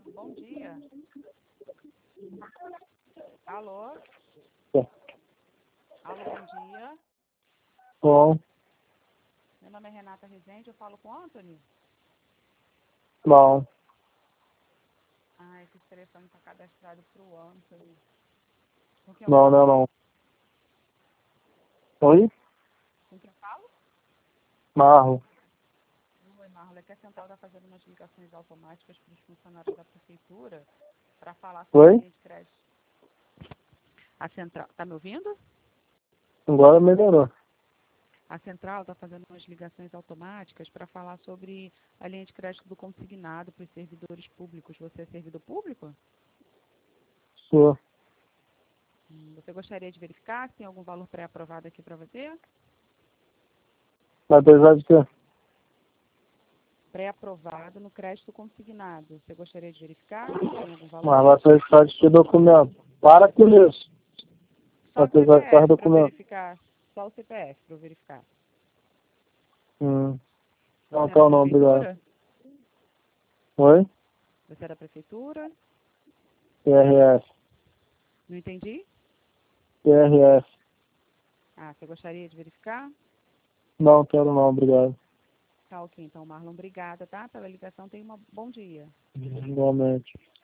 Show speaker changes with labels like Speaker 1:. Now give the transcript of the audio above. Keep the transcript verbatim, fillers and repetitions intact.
Speaker 1: Bom dia. Alô?
Speaker 2: É.
Speaker 1: Alô, bom dia.
Speaker 2: Bom,
Speaker 1: Meu nome é Renata Rezende, eu falo com o Anthony.
Speaker 2: bom.
Speaker 1: Ah, esse telefone está cadastrado para o Anthony. Com quem eu
Speaker 2: Não,
Speaker 1: falo?
Speaker 2: não, não. Oi?
Speaker 1: Com quem eu falo?
Speaker 2: Marro.
Speaker 1: Oi, Marlon. É que a Central está fazendo umas ligações automáticas para os funcionários da Prefeitura para falar sobre a
Speaker 2: Oi?
Speaker 1: linha de crédito. A Central... Tá me ouvindo?
Speaker 2: Agora melhorou.
Speaker 1: A Central está fazendo umas ligações automáticas para falar sobre a linha de crédito do consignado para os servidores públicos. Você é servidor público?
Speaker 2: Sou.
Speaker 1: Hum, Você gostaria de verificar se tem algum valor pré-aprovado aqui para você?
Speaker 2: Vai precisar de quê?
Speaker 1: Pré-aprovado no crédito consignado. Você gostaria de verificar se tem algum valor?
Speaker 2: Mas vai precisar de que documento? Para com isso.
Speaker 1: Só
Speaker 2: Vai
Speaker 1: o
Speaker 2: precisar de quais
Speaker 1: C P F para
Speaker 2: documentos?
Speaker 1: verificar. Só o C P F para verificar.
Speaker 2: Hum. Não,
Speaker 1: Você é da
Speaker 2: tá não, obrigado.
Speaker 1: prefeitura?
Speaker 2: Oi?
Speaker 1: Você é da prefeitura?
Speaker 2: P R S.
Speaker 1: Não entendi?
Speaker 2: P R S.
Speaker 1: Ah, você gostaria de verificar?
Speaker 2: Não, quero não, obrigado.
Speaker 1: Tá ok, então, Marlon, obrigada, tá? Pela ligação, tenha um bom dia.
Speaker 2: Igualmente.